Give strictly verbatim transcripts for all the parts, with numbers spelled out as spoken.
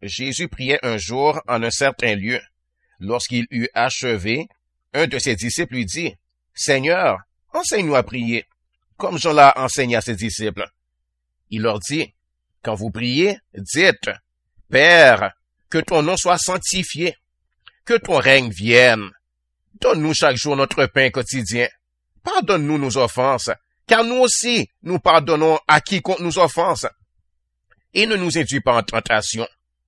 Jésus priait un jour en un certain lieu. Lorsqu'il eut achevé, un de ses disciples lui dit, « Seigneur, enseigne-nous à prier, comme Jean l'a enseigné à ses disciples. » Il leur dit, « Quand vous priez, dites, « Père, que ton nom soit sanctifié, que ton règne vienne. Donne-nous chaque jour notre pain quotidien. Pardonne-nous nos offenses, car nous aussi, nous pardonnons à quiconque nous offense. Et ne nous induis pas en tentation. »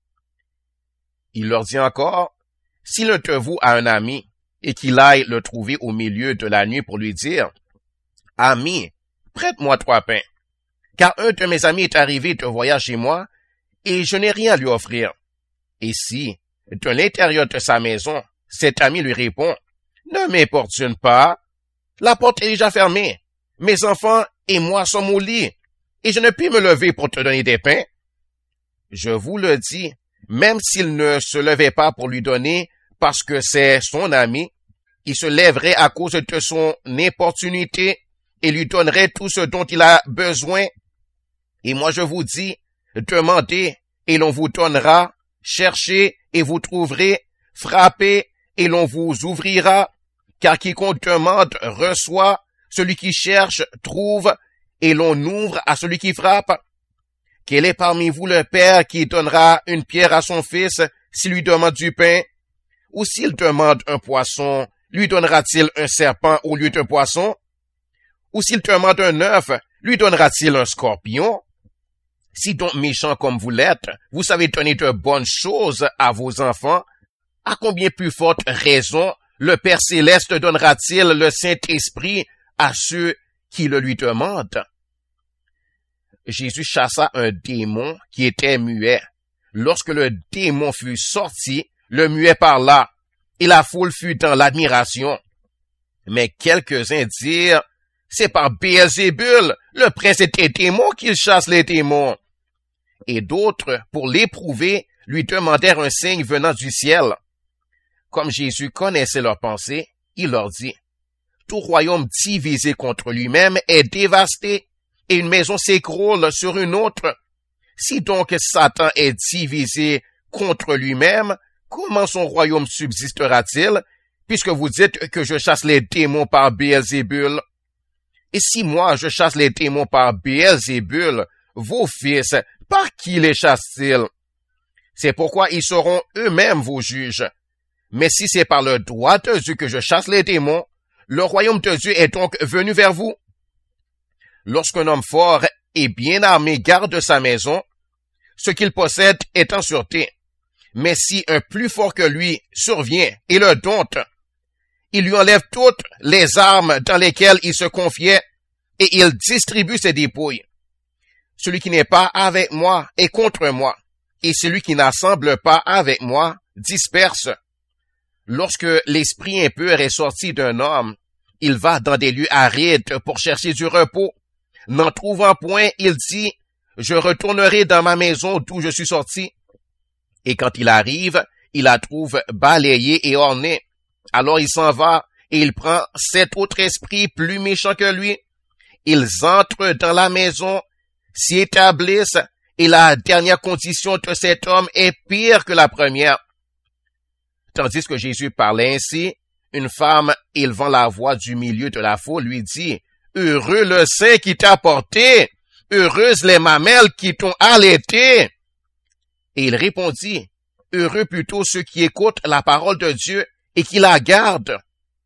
Il leur dit encore, « Si l'un de vous a un ami, et qu'il aille le trouver au milieu de la nuit pour lui dire, « Ami, prête-moi trois pains, car un de mes amis est arrivé de voyage chez moi, et je n'ai rien à lui offrir. » Et si, de l'intérieur de sa maison, cet ami lui répond, « Ne m'importune pas, la porte est déjà fermée, mes enfants et moi sommes au lit, et je ne puis me lever pour te donner des pains. » Je vous le dis, même s'il ne se levait pas pour lui donner, parce que c'est son ami, il se lèverait à cause de son importunité et lui donnerait tout ce dont il a besoin. Et moi je vous dis, demandez et l'on vous donnera, cherchez et vous trouverez, frappez et l'on vous ouvrira, car quiconque demande reçoit, celui qui cherche trouve, et l'on ouvre à celui qui frappe. Quel est parmi vous le père qui donnera une pierre à son fils s'il lui demande du pain? Ou s'il demande un poisson, lui donnera-t-il un serpent au lieu d'un poisson? Ou s'il demande un œuf, lui donnera-t-il un scorpion? Si donc méchant comme vous l'êtes, vous savez donner de bonnes choses à vos enfants, à combien plus forte raison le Père Céleste donnera-t-il le Saint-Esprit à ceux qui le lui demandent? Jésus chassa un démon qui était muet. Lorsque le démon fut sorti, le muet parla, et la foule fut dans l'admiration. Mais quelques-uns dirent, « C'est par Béelzébul, le prince des démons, qu'il chasse les démons. » Et d'autres, pour l'éprouver, lui demandèrent un signe venant du ciel. Comme Jésus connaissait leurs pensées, il leur dit, « Tout royaume divisé contre lui-même est dévasté, et une maison s'écroule sur une autre. Si donc Satan est divisé contre lui-même, comment son royaume subsistera-t-il, puisque vous dites que je chasse les démons par Béelzébul? Et si moi je chasse les démons par Béelzébul, vos fils, par qui les chassent-ils? C'est pourquoi ils seront eux-mêmes vos juges. Mais si c'est par le droit de Dieu que je chasse les démons, le royaume de Dieu est donc venu vers vous. Lorsqu'un homme fort et bien armé garde sa maison, ce qu'il possède est en sûreté. Mais si un plus fort que lui survient et le dompte, il lui enlève toutes les armes dans lesquelles il se confiait et il distribue ses dépouilles. Celui qui n'est pas avec moi est contre moi, et celui qui n'assemble pas avec moi disperse. Lorsque l'esprit impur est sorti d'un homme, il va dans des lieux arides pour chercher du repos. N'en trouvant point, il dit, « Je retournerai dans ma maison d'où je suis sorti. » Et quand il arrive, il la trouve balayée et ornée. Alors il s'en va, et il prend sept autres esprits plus méchants que lui. Ils entrent dans la maison, s'y établissent, et la dernière condition de cet homme est pire que la première. Tandis que Jésus parlait ainsi, une femme élevant la voix du milieu de la foule lui dit, « Heureux le sein qui t'a porté, heureuses les mamelles qui t'ont allaité. » Et il répondit, « Heureux plutôt ceux qui écoutent la parole de Dieu et qui la gardent. »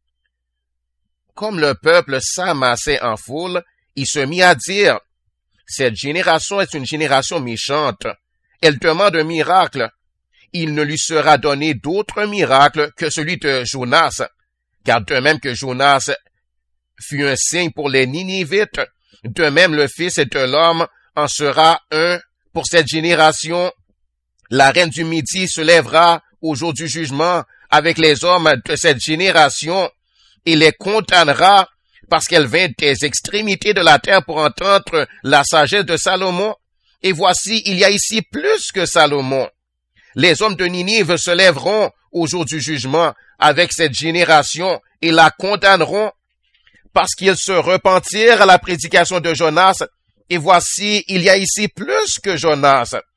Comme le peuple s'amassait en foule, il se mit à dire, « Cette génération est une génération méchante. Elle demande un miracle. Il ne lui sera donné d'autre miracle que celui de Jonas, car de même que Jonas fut un signe pour les Ninivites, de même le Fils de l'homme en sera un pour cette génération. La reine du Midi se lèvera au jour du jugement avec les hommes de cette génération et les condamnera parce qu'elle vint des extrémités de la terre pour entendre la sagesse de Salomon. Et voici, il y a ici plus que Salomon. Les hommes de Ninive se lèveront au jour du jugement avec cette génération et la condamneront parce qu'ils se repentirent à la prédication de Jonas. Et voici, il y a ici plus que Jonas.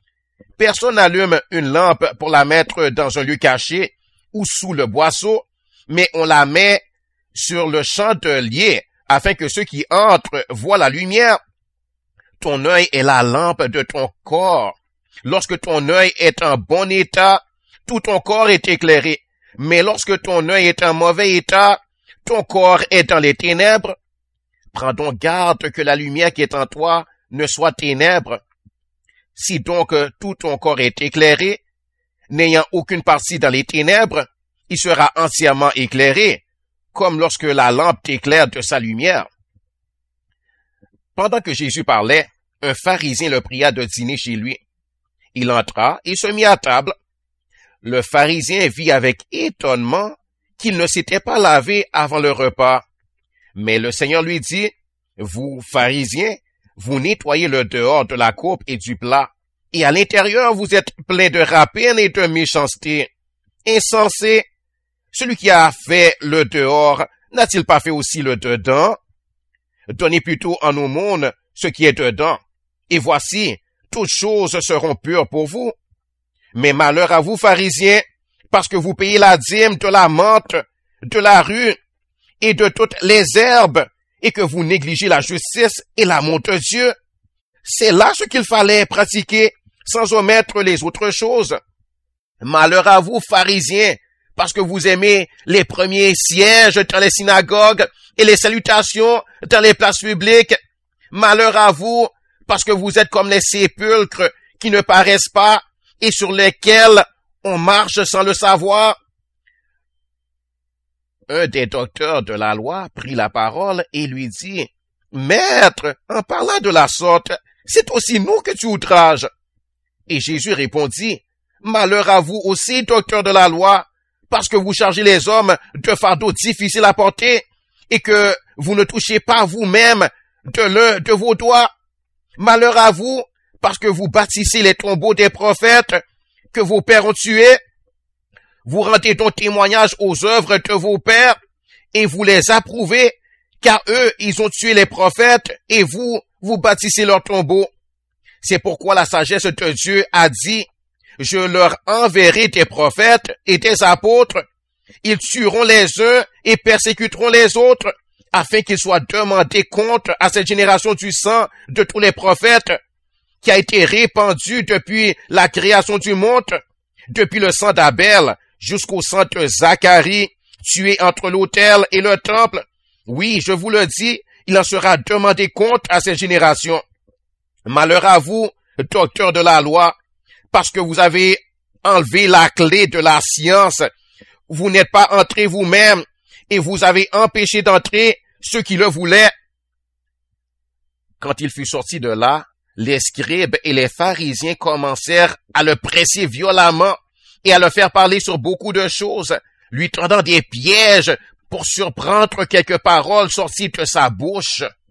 Personne n'allume une lampe pour la mettre dans un lieu caché ou sous le boisseau, mais on la met sur le chandelier afin que ceux qui entrent voient la lumière. Ton œil est la lampe de ton corps. Lorsque ton œil est en bon état, tout ton corps est éclairé. Mais lorsque ton œil est en mauvais état, ton corps est dans les ténèbres. Prends donc garde que la lumière qui est en toi ne soit ténèbres. Si donc tout ton corps est éclairé, n'ayant aucune partie dans les ténèbres, il sera entièrement éclairé, comme lorsque la lampe t'éclaire de sa lumière. Pendant que Jésus parlait, un pharisien le pria de dîner chez lui. Il entra et se mit à table. Le pharisien vit avec étonnement qu'il ne s'était pas lavé avant le repas. Mais le Seigneur lui dit, « Vous, pharisiens, vous nettoyez le dehors de la coupe et du plat, et à l'intérieur vous êtes pleins de rapine et de méchanceté. Insensé, celui qui a fait le dehors n'a-t-il pas fait aussi le dedans? Donnez plutôt en aumône ce qui est dedans, et voici, toutes choses seront pures pour vous. Mais malheur à vous, pharisiens, parce que vous payez la dîme de la menthe, de la rue et de toutes les herbes, et que vous négligez la justice et l'amour de Dieu. C'est là ce qu'il fallait pratiquer, sans omettre les autres choses. Malheur à vous, pharisiens, parce que vous aimez les premiers sièges dans les synagogues et les salutations dans les places publiques. Malheur à vous, parce que vous êtes comme les sépulcres qui ne paraissent pas et sur lesquels on marche sans le savoir. Un des docteurs de la loi prit la parole et lui dit, « Maître, en parlant de la sorte, c'est aussi nous que tu outrages. » Et Jésus répondit, « Malheur à vous aussi, docteur de la loi, parce que vous chargez les hommes de fardeaux difficiles à porter et que vous ne touchez pas vous-même de l'un de vos doigts. Malheur à vous, parce que vous bâtissez les tombeaux des prophètes que vos pères ont tués. Vous rendez donc témoignage aux œuvres de vos pères et vous les approuvez, car eux, ils ont tué les prophètes et vous, vous bâtissez leurs tombeaux. C'est pourquoi la sagesse de Dieu a dit, « Je leur enverrai des prophètes et des apôtres. Ils tueront les uns et persécuteront les autres, afin qu'ils soient demandés compte à cette génération du sang de tous les prophètes, qui a été répandu depuis la création du monde, depuis le sang d'Abel jusqu'au sang de Zacharie, tué entre l'autel et le temple. Oui, je vous le dis, il en sera demandé compte à cette génération. Malheur à vous, docteurs de la loi, parce que vous avez enlevé la clé de la science. Vous n'êtes pas entrés vous-même et vous avez empêché d'entrer ceux qui le voulaient. » Quand il fut sorti de là, les scribes et les pharisiens commencèrent à le presser violemment et à le faire parler sur beaucoup de choses, lui tendant des pièges pour surprendre quelques paroles sorties de sa bouche.